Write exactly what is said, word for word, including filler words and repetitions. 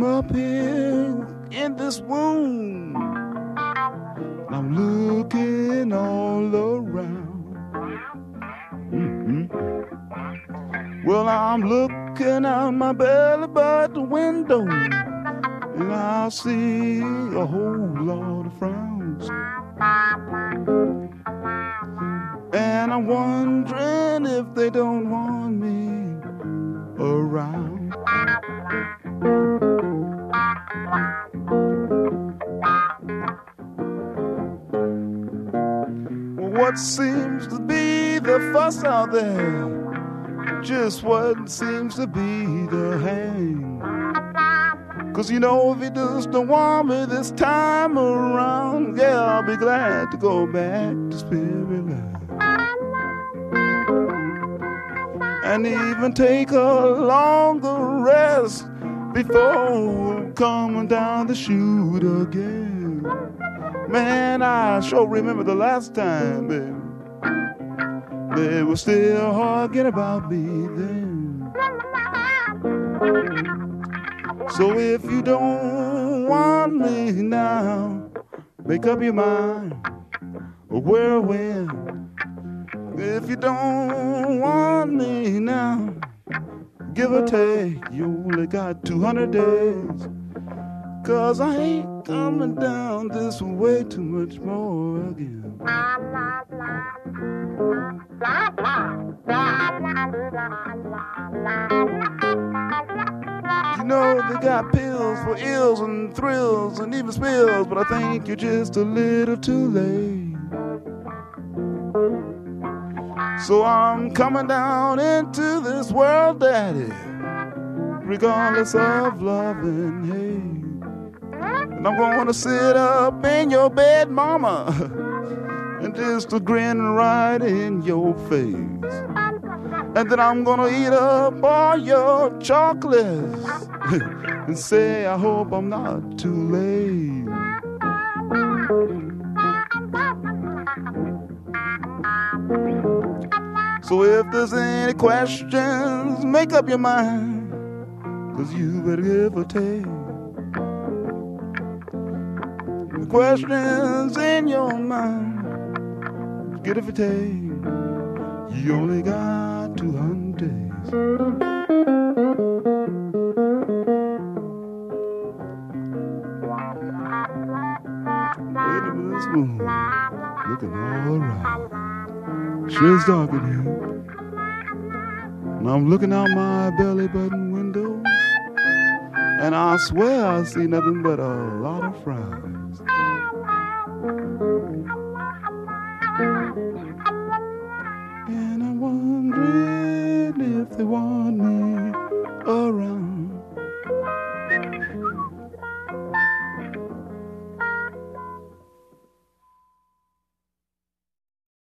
up here in this womb. I'm looking all around. Mm-hmm. Well, I'm looking out my belly by the window, and I see a whole lot of frowns. And I'm wondering if they don't want me around. Well, what seems to be the fuss out there? Just what seems to be the hang. 'Cause you know if he just don't want me this time around, yeah, I'll be glad to go back to Spirit Land. And even take a longer rest before coming down the chute again. Man, I sure remember the last time, baby. They were still arguing about me then. So if you don't want me now, make up your mind where or when. If you don't want me now, give or take, you only got two hundred days. 'Cause I ain't coming down this way too much more again. You know they got pills for ills and thrills and even spills, but I think you're just a little too late. So I'm coming down into this world, Daddy, regardless of love and hate. And I'm gonna sit up in your bed, Mama, and just a grin right in your face. And then I'm gonna eat up all your chocolates and say I hope I'm not too late. So if there's any questions, make up your mind, 'cause you better give or take. The questions in your mind, get if you take. You only got two hundred days. Wait a minute, this moon looking all right. Sure it's dark in here. And I'm looking out my belly button window, and I swear I see nothing but a lot of frowns. And I'm wondering if they want me around.